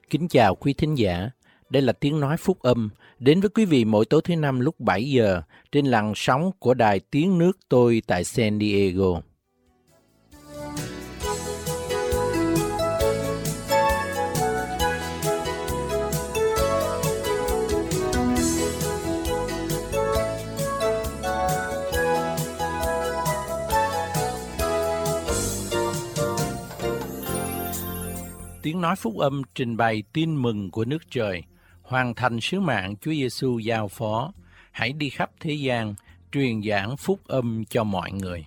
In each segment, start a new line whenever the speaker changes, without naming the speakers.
Kính chào quý thính giả. Đây là tiếng nói phúc âm đến với quý vị mỗi tối thứ năm lúc 7 giờ trên làn sóng của đài Tiếng Nước Tôi tại San Diego. Tiếng nói phúc âm trình bày tin mừng của nước trời, hoàn thành sứ mạng Chúa Giêsu giao phó. Hãy đi khắp thế gian, truyền giảng phúc âm cho mọi người.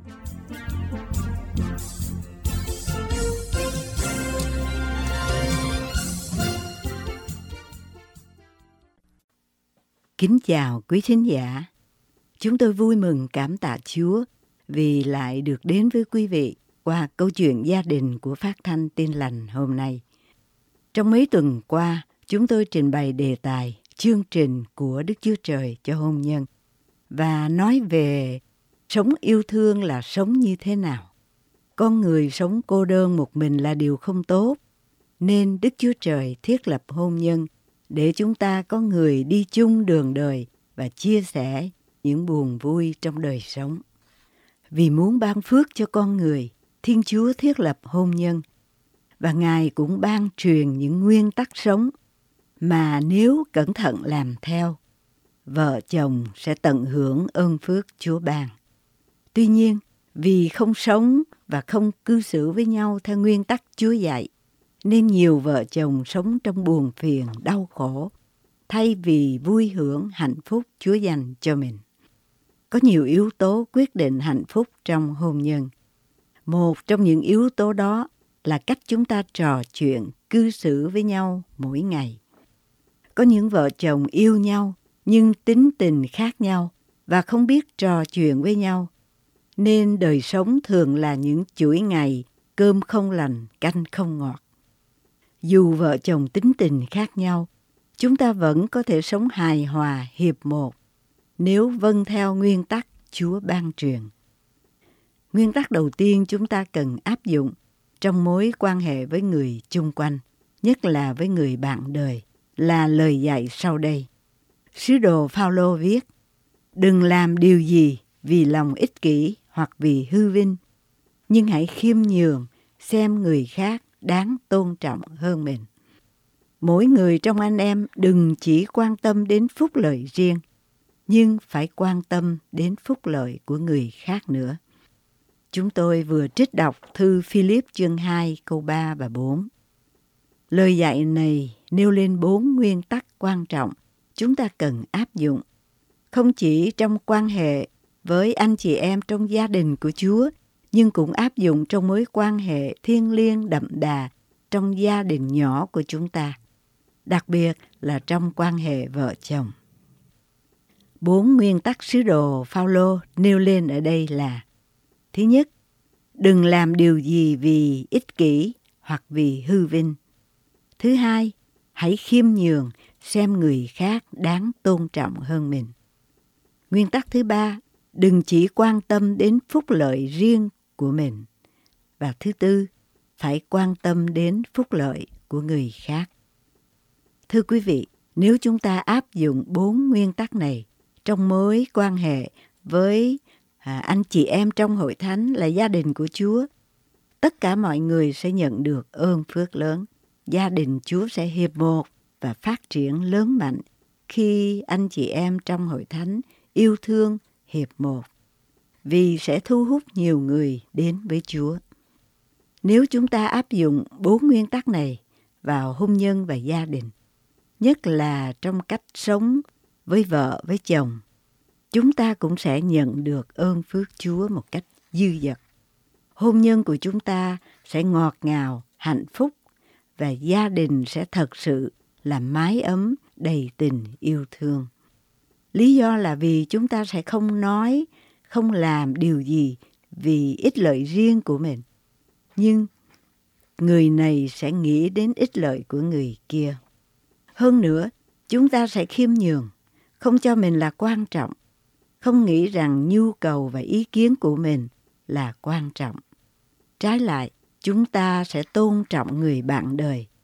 Kính chào quý thính giả. Chúng tôi vui mừng cảm tạ Chúa vì lại được đến với quý vị qua câu chuyện gia đình của Phát thanh Tin Lành hôm nay. Trong mấy tuần qua, chúng tôi trình bày đề tài chương trình của Đức Chúa Trời cho hôn nhân và nói về sống yêu thương là sống như thế nào. Con người sống cô đơn một mình là điều không tốt, nên Đức Chúa Trời thiết lập hôn nhân để chúng ta có người đi chung đường đời và chia sẻ những buồn vui trong đời sống. Vì muốn ban phước cho con người, Thiên Chúa thiết lập hôn nhân và Ngài cũng ban truyền những nguyên tắc sống mà nếu cẩn thận làm theo, vợ chồng sẽ tận hưởng ơn phước Chúa ban. Tuy nhiên, vì không sống và không cư xử với nhau theo nguyên tắc Chúa dạy, nên nhiều vợ chồng sống trong buồn phiền, đau khổ, thay vì vui hưởng hạnh phúc Chúa dành cho mình. Có nhiều yếu tố quyết định hạnh phúc trong hôn nhân. Một trong những yếu tố đó là cách chúng ta trò chuyện, cư xử với nhau mỗi ngày. Có những vợ chồng yêu nhau nhưng tính tình khác nhau và không biết trò chuyện với nhau, nên đời sống thường là những chuỗi ngày cơm không lành, canh không ngọt. Dù vợ chồng tính tình khác nhau, chúng ta vẫn có thể sống hài hòa, hiệp một nếu vâng theo nguyên tắc Chúa ban truyền. Nguyên tắc đầu tiên chúng ta cần áp dụng trong mối quan hệ với người chung quanh, nhất là với người bạn đời, là lời dạy sau đây. Sứ đồ Phao-lô viết: đừng làm điều gì vì lòng ích kỷ hoặc vì hư vinh, nhưng hãy khiêm nhường, xem người khác đáng tôn trọng hơn mình. Mỗi người trong anh em đừng chỉ quan tâm đến phúc lợi riêng, nhưng phải quan tâm đến phúc lợi của người khác nữa. Chúng tôi vừa trích đọc thư Philip chương 2 câu 3 và 4. Lời dạy này nêu lên 4 nguyên tắc quan trọng chúng ta cần áp dụng, không chỉ trong quan hệ với anh chị em trong gia đình của Chúa, nhưng cũng áp dụng trong mối quan hệ thiêng liêng đậm đà trong gia đình nhỏ của chúng ta, đặc biệt là trong quan hệ vợ chồng. 4 nguyên tắc sứ đồ Phao-lô nêu lên ở đây là: thứ nhất, đừng làm điều gì vì ích kỷ hoặc vì hư vinh. Thứ hai, hãy khiêm nhường, xem người khác đáng tôn trọng hơn mình. Nguyên tắc thứ ba, đừng chỉ quan tâm đến phúc lợi riêng của mình. Và thứ tư, phải quan tâm đến phúc lợi của người khác. Thưa quý vị, nếu chúng ta áp dụng 4 nguyên tắc này trong mối quan hệ với anh chị em trong hội thánh là gia đình của Chúa, tất cả mọi người sẽ nhận được ơn phước lớn. Gia đình Chúa sẽ hiệp một và phát triển lớn mạnh khi anh chị em trong hội thánh yêu thương hiệp một, vì sẽ thu hút nhiều người đến với Chúa. Nếu chúng ta áp dụng 4 nguyên tắc này vào hôn nhân và gia đình, nhất là trong cách sống với vợ, với chồng, chúng ta cũng sẽ nhận được ơn phước Chúa một cách dư dật. Hôn nhân của chúng ta sẽ ngọt ngào, hạnh phúc và gia đình sẽ thật sự là mái ấm đầy tình yêu thương. Lý do là vì chúng ta sẽ không nói, không làm điều gì vì ích lợi riêng của mình, nhưng người này sẽ nghĩ đến ích lợi của người kia. Hơn nữa, chúng ta sẽ khiêm nhường, không cho mình là quan trọng, không nghĩ rằng nhu cầu và ý kiến của mình là quan trọng. Trái lại, chúng ta sẽ tôn trọng người bạn đời,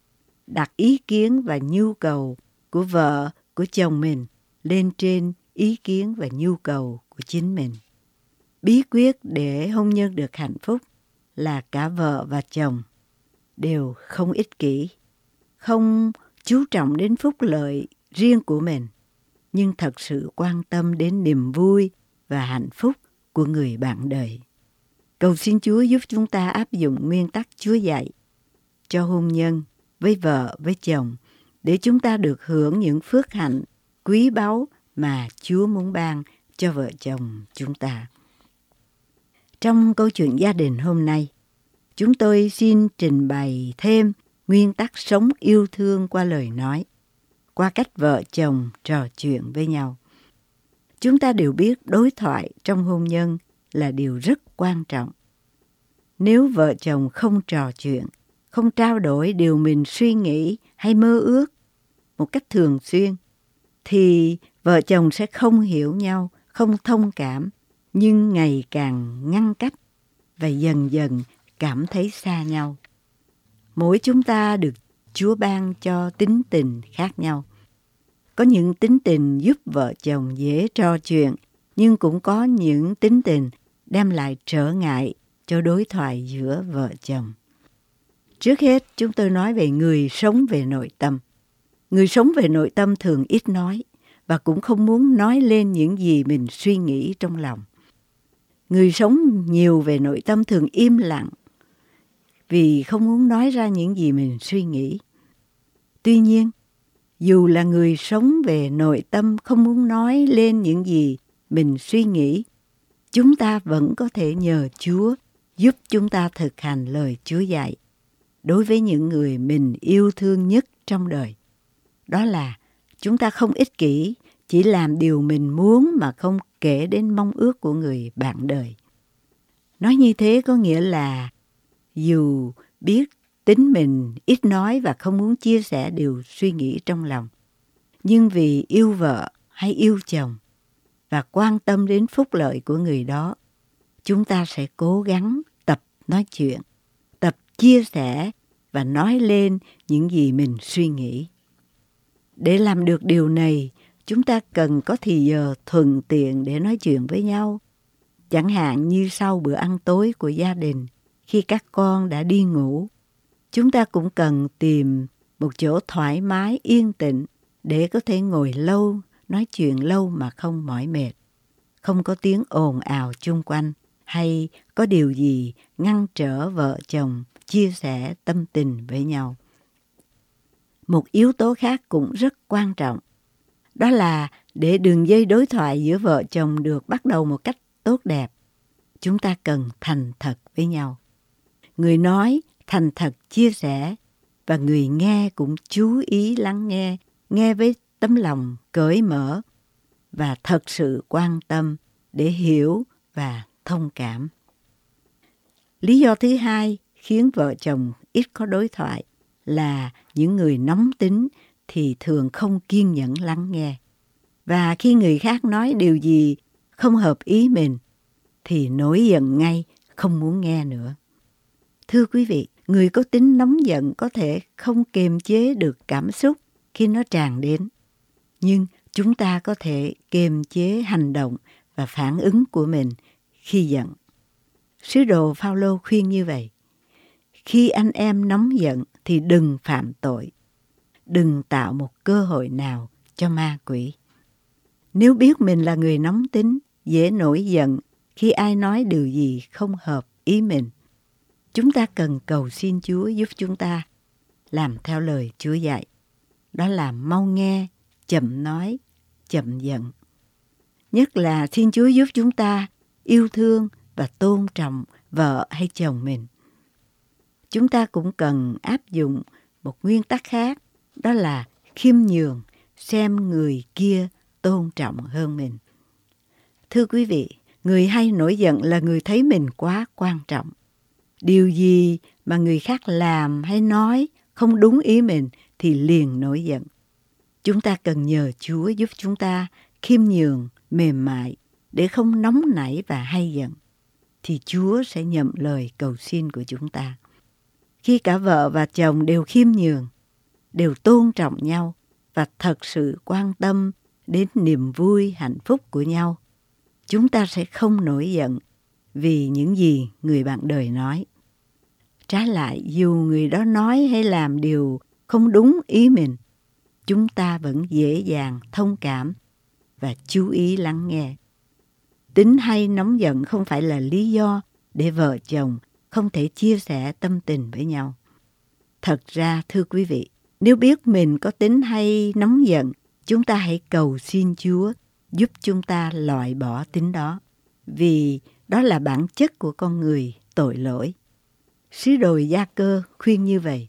đặt ý kiến và nhu cầu của vợ, của chồng mình lên trên ý kiến và nhu cầu của chính mình. Bí quyết để hôn nhân được hạnh phúc là cả vợ và chồng đều không ích kỷ, không chú trọng đến phúc lợi riêng của mình, nhưng thật sự quan tâm đến niềm vui và hạnh phúc của người bạn đời. Cầu xin Chúa giúp chúng ta áp dụng nguyên tắc Chúa dạy cho hôn nhân với vợ, với chồng, để chúng ta được hưởng những phước hạnh quý báu mà Chúa muốn ban cho vợ chồng chúng ta. Trong câu chuyện gia đình hôm nay, chúng tôi xin trình bày thêm nguyên tắc sống yêu thương qua lời nói, qua cách vợ chồng trò chuyện với nhau. Chúng ta đều biết đối thoại trong hôn nhân là điều rất quan trọng. Nếu vợ chồng không trò chuyện, không trao đổi điều mình suy nghĩ hay mơ ước một cách thường xuyên, thì vợ chồng sẽ không hiểu nhau, không thông cảm, nhưng ngày càng ngăn cách và dần dần cảm thấy xa nhau. Mỗi chúng ta được Chúa ban cho tính tình khác nhau. Có những tính tình giúp vợ chồng dễ trò chuyện, nhưng cũng có những tính tình đem lại trở ngại cho đối thoại giữa vợ chồng. Trước hết, chúng tôi nói về người sống về nội tâm. Người sống về nội tâm thường ít nói và cũng không muốn nói lên những gì mình suy nghĩ trong lòng. Người sống nhiều về nội tâm thường im lặng vì không muốn nói ra những gì mình suy nghĩ. Tuy nhiên, dù là người sống về nội tâm không muốn nói lên những gì mình suy nghĩ, chúng ta vẫn có thể nhờ Chúa giúp chúng ta thực hành lời Chúa dạy đối với những người mình yêu thương nhất trong đời. Đó là chúng ta không ích kỷ, chỉ làm điều mình muốn mà không kể đến mong ước của người bạn đời. Nói như thế có nghĩa là dù biết tính mình ít nói và không muốn chia sẻ điều suy nghĩ trong lòng, nhưng vì yêu vợ hay yêu chồng và quan tâm đến phúc lợi của người đó, chúng ta sẽ cố gắng tập nói chuyện, tập chia sẻ và nói lên những gì mình suy nghĩ. Để làm được điều này, chúng ta cần có thì giờ thuận tiện để nói chuyện với nhau. Chẳng hạn như sau bữa ăn tối của gia đình, khi các con đã đi ngủ, chúng ta cũng cần tìm một chỗ thoải mái, yên tĩnh để có thể ngồi lâu, nói chuyện lâu mà không mỏi mệt. Không có tiếng ồn ào chung quanh hay có điều gì ngăn trở vợ chồng chia sẻ tâm tình với nhau. Một yếu tố khác cũng rất quan trọng, đó là để đường dây đối thoại giữa vợ chồng được bắt đầu một cách tốt đẹp, chúng ta cần thành thật với nhau. Người nói thành thật chia sẻ và người nghe cũng chú ý lắng nghe, nghe với tấm lòng cởi mở và thật sự quan tâm để hiểu và thông cảm. Lý do thứ hai khiến vợ chồng ít có đối thoại là những người nóng tính thì thường không kiên nhẫn lắng nghe. Và khi người khác nói điều gì không hợp ý mình thì nổi giận ngay, không muốn nghe nữa. Thưa quý vị, người có tính nóng giận có thể không kiềm chế được cảm xúc khi nó tràn đến. Nhưng chúng ta có thể kiềm chế hành động và phản ứng của mình khi giận. Sứ đồ Phao-lô khuyên như vậy: khi anh em nóng giận thì đừng phạm tội, đừng tạo một cơ hội nào cho ma quỷ. Nếu biết mình là người nóng tính, dễ nổi giận khi ai nói điều gì không hợp ý mình, chúng ta cần cầu xin Chúa giúp chúng ta làm theo lời Chúa dạy. Đó là mau nghe, chậm nói, chậm giận. Nhất là xin Chúa giúp chúng ta yêu thương và tôn trọng vợ hay chồng mình. Chúng ta cũng cần áp dụng một nguyên tắc khác, đó là khiêm nhường, xem người kia tôn trọng hơn mình. Thưa quý vị, người hay nổi giận là người thấy mình quá quan trọng. Điều gì mà người khác làm hay nói không đúng ý mình thì liền nổi giận. Chúng ta cần nhờ Chúa giúp chúng ta khiêm nhường, mềm mại để không nóng nảy và hay giận, thì Chúa sẽ nhận lời cầu xin của chúng ta. Khi cả vợ và chồng đều khiêm nhường, đều tôn trọng nhau và thật sự quan tâm đến niềm vui, hạnh phúc của nhau, chúng ta sẽ không nổi giận vì những gì người bạn đời nói. Trái lại, dù người đó nói hay làm điều không đúng ý mình, chúng ta vẫn dễ dàng thông cảm và chú ý lắng nghe. Tính hay nóng giận không phải là lý do để vợ chồng không thể chia sẻ tâm tình với nhau. Thật ra, thưa quý vị, nếu biết mình có tính hay nóng giận, chúng ta hãy cầu xin Chúa giúp chúng ta loại bỏ tính đó, vì đó là bản chất của con người tội lỗi. Sứ đồ Gia Cơ khuyên như vậy: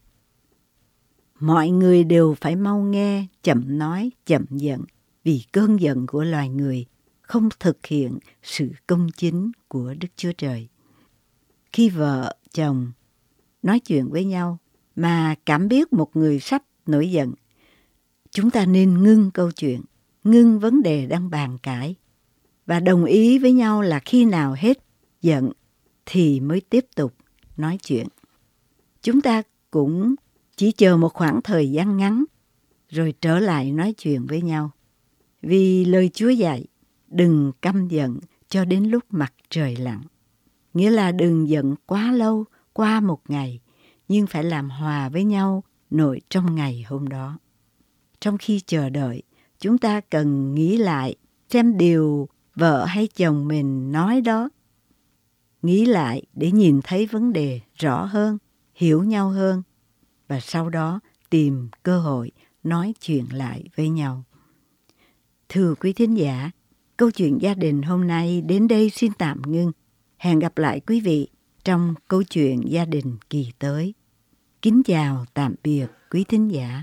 mọi người đều phải mau nghe, chậm nói, chậm giận, vì cơn giận của loài người không thực hiện sự công chính của Đức Chúa Trời. Khi vợ, chồng nói chuyện với nhau mà cảm biết một người sắp nổi giận, chúng ta nên ngưng câu chuyện, ngưng vấn đề đang bàn cãi và đồng ý với nhau là khi nào hết giận thì mới tiếp tục nói chuyện. Chúng ta cũng chỉ chờ một khoảng thời gian ngắn rồi trở lại nói chuyện với nhau. Vì lời Chúa dạy, đừng căm giận cho đến lúc mặt trời lặn. Nghĩa là đừng giận quá lâu qua một ngày, nhưng phải làm hòa với nhau nội trong ngày hôm đó. Trong khi chờ đợi, chúng ta cần nghĩ lại xem điều vợ hay chồng mình nói đó. Nghĩ lại để nhìn thấy vấn đề rõ hơn, hiểu nhau hơn, và sau đó tìm cơ hội nói chuyện lại với nhau. Thưa quý thính giả, câu chuyện gia đình hôm nay đến đây xin tạm ngưng. Hẹn gặp lại quý vị trong câu chuyện gia đình kỳ tới. Kính chào tạm biệt quý thính giả.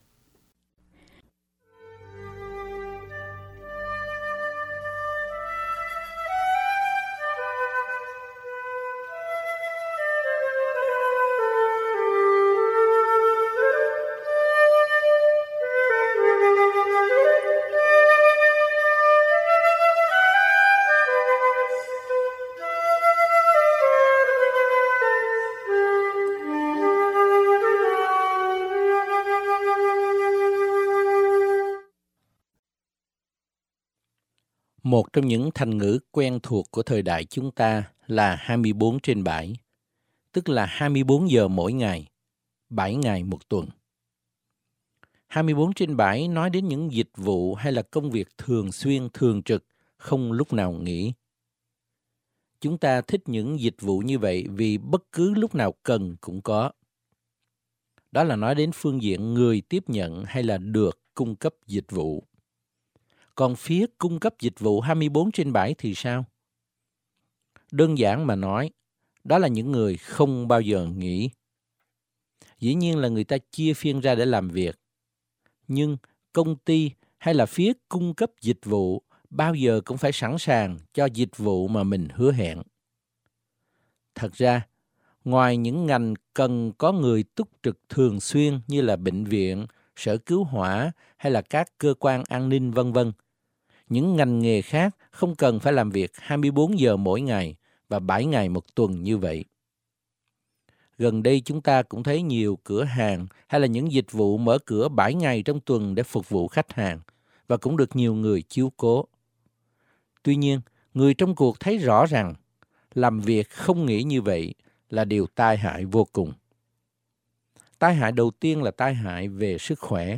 Một trong những thành ngữ quen thuộc của thời đại chúng ta là 24/7, tức là 24 giờ mỗi ngày, 7 ngày một tuần. 24/7 nói đến những dịch vụ hay là công việc thường xuyên, thường trực, không lúc nào nghỉ. Chúng ta thích những dịch vụ như vậy vì bất cứ lúc nào cần cũng có. Đó là nói đến phương diện người tiếp nhận hay là được cung cấp dịch vụ. Còn phía cung cấp dịch vụ 24/7 thì sao? Đơn giản mà nói, đó là những người không bao giờ nghỉ. Dĩ nhiên là người ta chia phiên ra để làm việc. Nhưng công ty hay là phía cung cấp dịch vụ bao giờ cũng phải sẵn sàng cho dịch vụ mà mình hứa hẹn. Thật ra, ngoài những ngành cần có người túc trực thường xuyên như là bệnh viện, sở cứu hỏa hay là các cơ quan an ninh v.v., những ngành nghề khác không cần phải làm việc 24 giờ mỗi ngày và 7 ngày một tuần như vậy. Gần đây chúng ta cũng thấy nhiều cửa hàng hay là những dịch vụ mở cửa 7 ngày trong tuần để phục vụ khách hàng và cũng được nhiều người chiếu cố. Tuy nhiên, người trong cuộc thấy rõ rằng làm việc không nghỉ như vậy là điều tai hại vô cùng. Tai hại đầu tiên là tai hại về sức khỏe.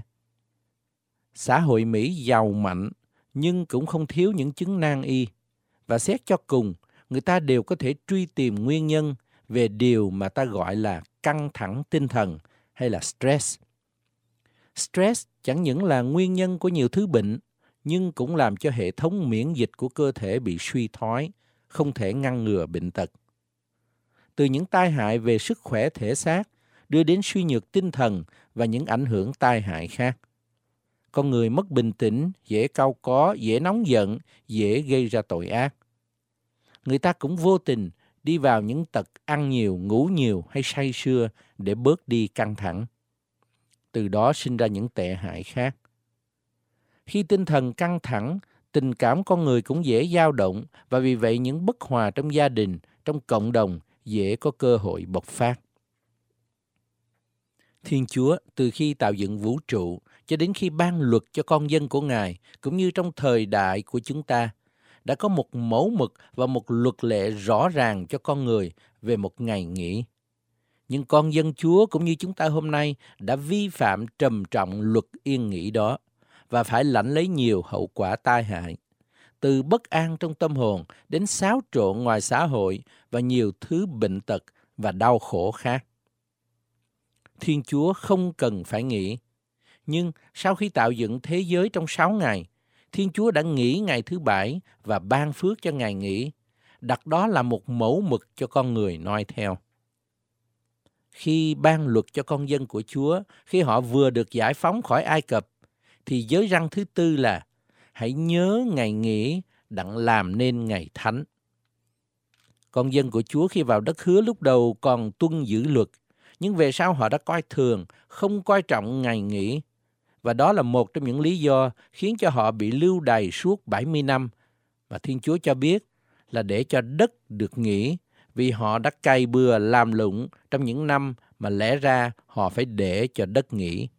Xã hội Mỹ giàu mạnh nhưng cũng không thiếu những chứng nan y. Và xét cho cùng, người ta đều có thể truy tìm nguyên nhân về điều mà ta gọi là căng thẳng tinh thần hay là stress. Stress chẳng những là nguyên nhân của nhiều thứ bệnh, nhưng cũng làm cho hệ thống miễn dịch của cơ thể bị suy thoái, không thể ngăn ngừa bệnh tật. Từ những tai hại về sức khỏe thể xác đưa đến suy nhược tinh thần và những ảnh hưởng tai hại khác. Con người mất bình tĩnh, dễ cau có, dễ nóng giận, dễ gây ra tội ác. Người ta cũng vô tình đi vào những tật ăn nhiều, ngủ nhiều hay say sưa để bớt đi căng thẳng. Từ đó sinh ra những tệ hại khác. Khi tinh thần căng thẳng, tình cảm con người cũng dễ dao động và vì vậy những bất hòa trong gia đình, trong cộng đồng dễ có cơ hội bộc phát. Thiên Chúa từ khi tạo dựng vũ trụ cho đến khi ban luật cho con dân của Ngài, cũng như trong thời đại của chúng ta, đã có một mẫu mực và một luật lệ rõ ràng cho con người về một ngày nghỉ. Nhưng con dân Chúa cũng như chúng ta hôm nay đã vi phạm trầm trọng luật yên nghỉ đó và phải lãnh lấy nhiều hậu quả tai hại, từ bất an trong tâm hồn đến xáo trộn ngoài xã hội và nhiều thứ bệnh tật và đau khổ khác. Thiên Chúa không cần phải nghỉ, nhưng sau khi tạo dựng thế giới trong 6 ngày, Thiên Chúa đã nghỉ ngày thứ 7 và ban phước cho ngày nghỉ, đặt đó là một mẫu mực cho con người noi theo. Khi ban luật cho con dân của Chúa, khi họ vừa được giải phóng khỏi Ai Cập, thì giới răn thứ 4 là hãy nhớ ngày nghỉ đặng làm nên ngày thánh. Con dân của Chúa khi vào đất hứa lúc đầu còn tuân giữ luật, nhưng về sau họ đã coi thường, không coi trọng ngày nghỉ. Và đó là một trong những lý do khiến cho họ bị lưu đày suốt 70 năm. Và Thiên Chúa cho biết là để cho đất được nghỉ, vì họ đã cày bừa làm lụng trong những năm mà lẽ ra họ phải để cho đất nghỉ.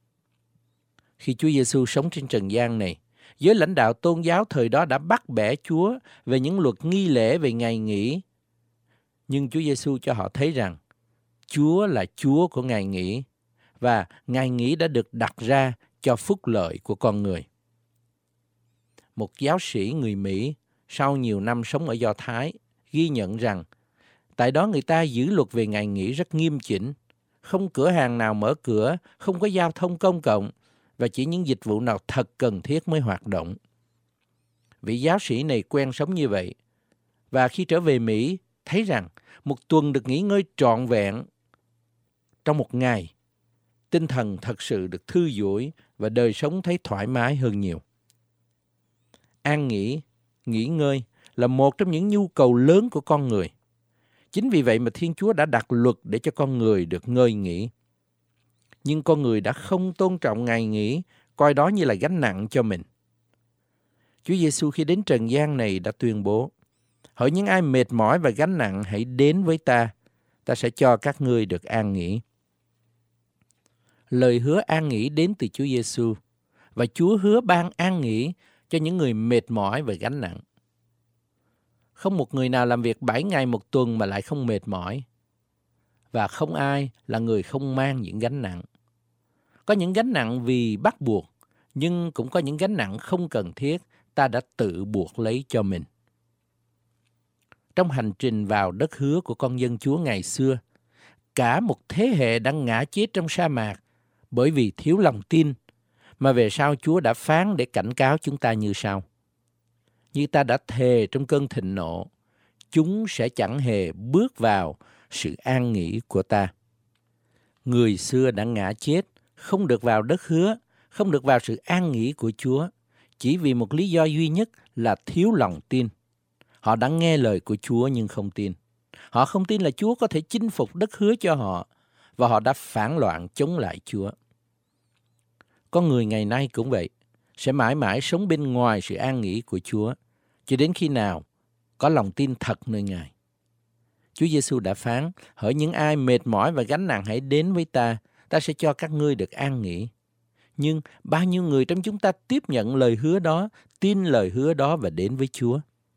Khi Chúa Giêsu sống trên trần gian này, giới lãnh đạo tôn giáo thời đó đã bắt bẻ Chúa về những luật nghi lễ về ngày nghỉ. Nhưng Chúa Giêsu cho họ thấy rằng Chúa là Chúa của ngày nghỉ và ngày nghỉ đã được đặt ra cho phúc lợi của con người. Một giáo sĩ người Mỹ sau nhiều năm sống ở Do Thái ghi nhận rằng tại đó người ta giữ luật về ngày nghỉ rất nghiêm chỉnh, không cửa hàng nào mở cửa, không có giao thông công cộng và chỉ những dịch vụ nào thật cần thiết mới hoạt động. Vị giáo sĩ này quen sống như vậy và khi trở về Mỹ thấy rằng một tuần được nghỉ ngơi trọn vẹn trong một ngày, tinh thần thật sự được thư giãn và đời sống thấy thoải mái hơn nhiều. An nghỉ, nghỉ ngơi là một trong những nhu cầu lớn của con người. Chính vì vậy mà Thiên Chúa đã đặt luật để cho con người được ngơi nghỉ. Nhưng con người đã không tôn trọng ngày nghỉ, coi đó như là gánh nặng cho mình. Chúa Giêsu khi đến trần gian này đã tuyên bố: hỡi những ai mệt mỏi và gánh nặng, hãy đến với ta, ta sẽ cho các ngươi được an nghỉ. Lời hứa an nghỉ đến từ Chúa Giêsu và Chúa hứa ban an nghỉ cho những người mệt mỏi và gánh nặng. Không một người nào làm việc 7 ngày một tuần mà lại không mệt mỏi. Và không ai là người không mang những gánh nặng. Có những gánh nặng vì bắt buộc, nhưng cũng có những gánh nặng không cần thiết ta đã tự buộc lấy cho mình. Trong hành trình vào đất hứa của con dân Chúa ngày xưa, cả một thế hệ đã ngã chết trong sa mạc bởi vì thiếu lòng tin, mà về sau Chúa đã phán để cảnh cáo chúng ta như sau: như ta đã thề trong cơn thịnh nộ, chúng sẽ chẳng hề bước vào sự an nghỉ của ta. Người xưa đã ngã chết, không được vào đất hứa, không được vào sự an nghỉ của Chúa, chỉ vì một lý do duy nhất là thiếu lòng tin. Họ đã nghe lời của Chúa nhưng không tin. Họ không tin là Chúa có thể chinh phục đất hứa cho họ, và họ đã phản loạn chống lại Chúa. Con người ngày nay cũng vậy, sẽ mãi mãi sống bên ngoài sự an nghỉ của Chúa, cho đến khi nào có lòng tin thật nơi Ngài. Chúa Giêsu đã phán: hỡi những ai mệt mỏi và gánh nặng, hãy đến với ta, ta sẽ cho các ngươi được an nghỉ. Nhưng bao nhiêu người trong chúng ta tiếp nhận lời hứa đó, tin lời hứa đó và đến với Chúa?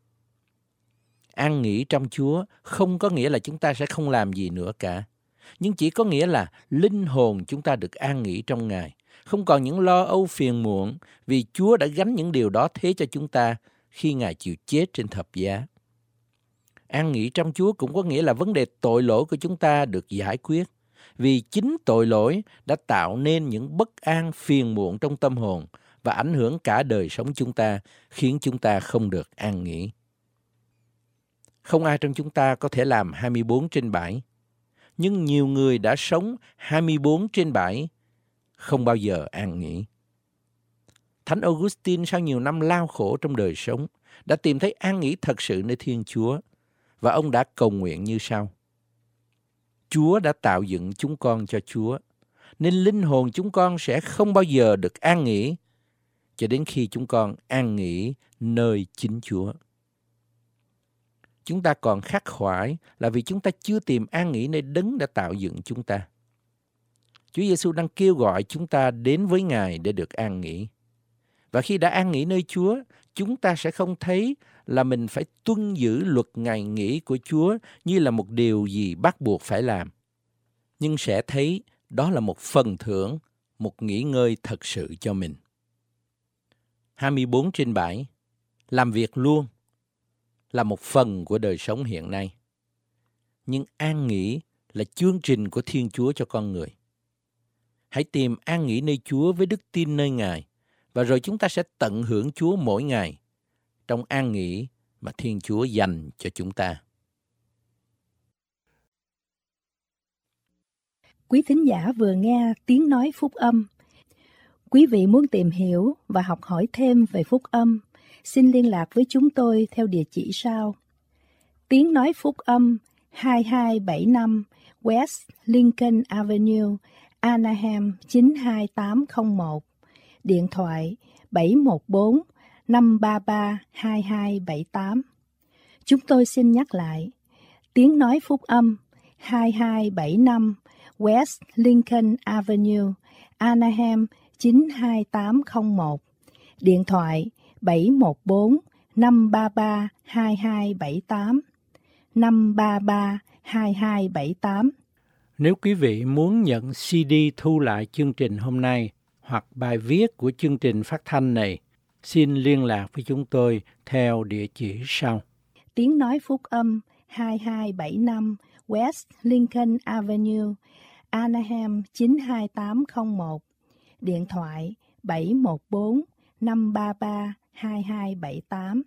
An nghỉ trong Chúa không có nghĩa là chúng ta sẽ không làm gì nữa cả, nhưng chỉ có nghĩa là linh hồn chúng ta được an nghỉ trong Ngài, không còn những lo âu phiền muộn, vì Chúa đã gánh những điều đó thế cho chúng ta khi Ngài chịu chết trên thập giá. An nghỉ trong Chúa cũng có nghĩa là vấn đề tội lỗi của chúng ta được giải quyết, vì chính tội lỗi đã tạo nên những bất an phiền muộn trong tâm hồn và ảnh hưởng cả đời sống chúng ta, khiến chúng ta không được an nghỉ. Không ai trong chúng ta có thể làm 24/7, nhưng nhiều người đã sống 24/7, không bao giờ an nghỉ. Thánh Augustine sau nhiều năm lao khổ trong đời sống đã tìm thấy an nghỉ thật sự nơi Thiên Chúa, và ông đã cầu nguyện như sau: Chúa đã tạo dựng chúng con cho Chúa, nên linh hồn chúng con sẽ không bao giờ được an nghỉ cho đến khi chúng con an nghỉ nơi chính Chúa. Chúng ta còn khắc khoải là vì chúng ta chưa tìm an nghỉ nơi Đấng đã tạo dựng chúng ta. Chúa Giêsu đang kêu gọi chúng ta đến với Ngài để được an nghỉ. Và khi đã an nghỉ nơi Chúa, chúng ta sẽ không thấy là mình phải tuân giữ luật ngày nghỉ của Chúa như là một điều gì bắt buộc phải làm. Nhưng sẽ thấy đó là một phần thưởng, một nghỉ ngơi thật sự cho mình. 24/7, làm việc luôn, là một phần của đời sống hiện nay. Nhưng an nghỉ là chương trình của Thiên Chúa cho con người. Hãy tìm an nghỉ nơi Chúa với đức tin nơi Ngài, và rồi chúng ta sẽ tận hưởng Chúa mỗi ngày trong an nghỉ mà Thiên Chúa dành cho chúng ta.
Quý thính giả vừa nghe tiếng nói phúc âm. Quý vị muốn tìm hiểu và học hỏi thêm về phúc âm, xin liên lạc với chúng tôi theo địa chỉ sau: Tiếng nói phúc âm 2275 West Lincoln Avenue, Anaheim 92801, điện thoại 714-533-2278. Chúng tôi xin nhắc lại: Tiếng nói phúc âm 2275 West Lincoln Avenue, Anaheim 92801, điện thoại 714-533-2278, 533-2278.
Nếu quý vị muốn nhận CD thu lại chương trình hôm nay hoặc bài viết của chương trình phát thanh này, xin liên lạc với chúng tôi theo địa chỉ sau:
Tiếng nói phúc âm 2275 West Lincoln Avenue, Anaheim 92801, điện thoại 714-533-2278,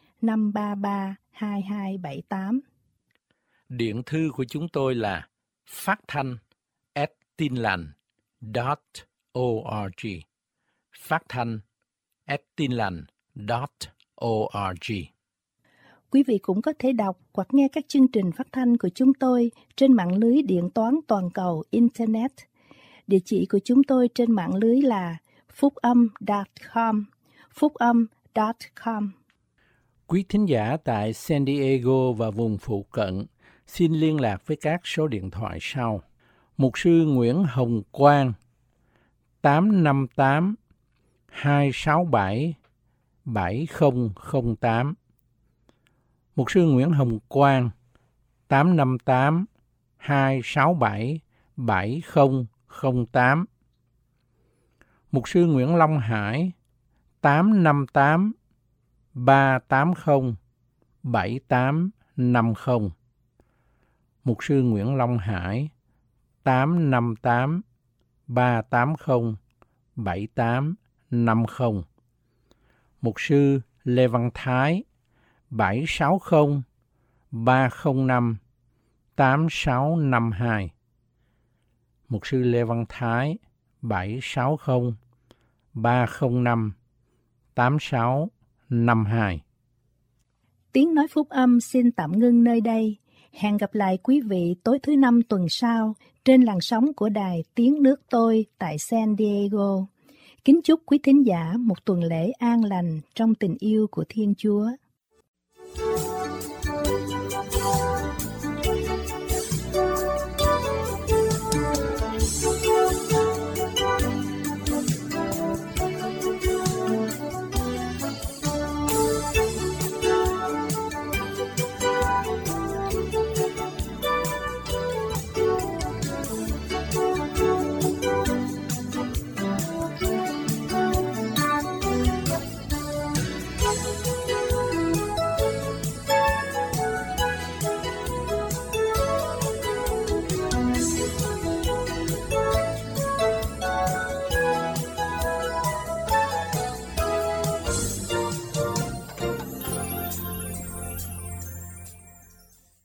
533-2278.
Điện thư của chúng tôi là phát thanh@tinlành.org, phát thanh@tinlành.org.
Quý vị cũng có thể đọc hoặc nghe các chương trình phát thanh của chúng tôi trên mạng lưới điện toán toàn cầu Internet. Địa chỉ của chúng tôi trên mạng lưới là phúc-âm.com, phúc-âm.com.
Quý thính giả tại San Diego và vùng phụ cận xin liên lạc với các số điện thoại sau: Mục sư Nguyễn Hồng Quang 858 267 7008. Mục sư Nguyễn Hồng Quang 858 267 7008. Mục sư Nguyễn Long Hải 858 380 7850. Mục sư Nguyễn Long Hải 858 380 7850. Mục sư Lê Văn Thái 760 305 8652. Mục sư Lê Văn Thái 760 305 8652.
Tiếng nói phúc âm xin tạm ngưng nơi đây. Hẹn gặp lại quý vị tối thứ Năm tuần sau trên làn sóng của đài Tiếng Nước Tôi tại San Diego. Kính chúc quý thính giả một tuần lễ an lành trong tình yêu của Thiên Chúa.